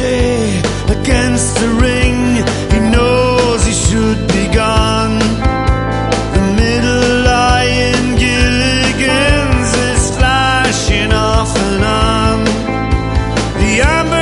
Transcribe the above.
day against the ring. He knows he should be gone. The middle eye in Gilligan's is flashing off and on. The amber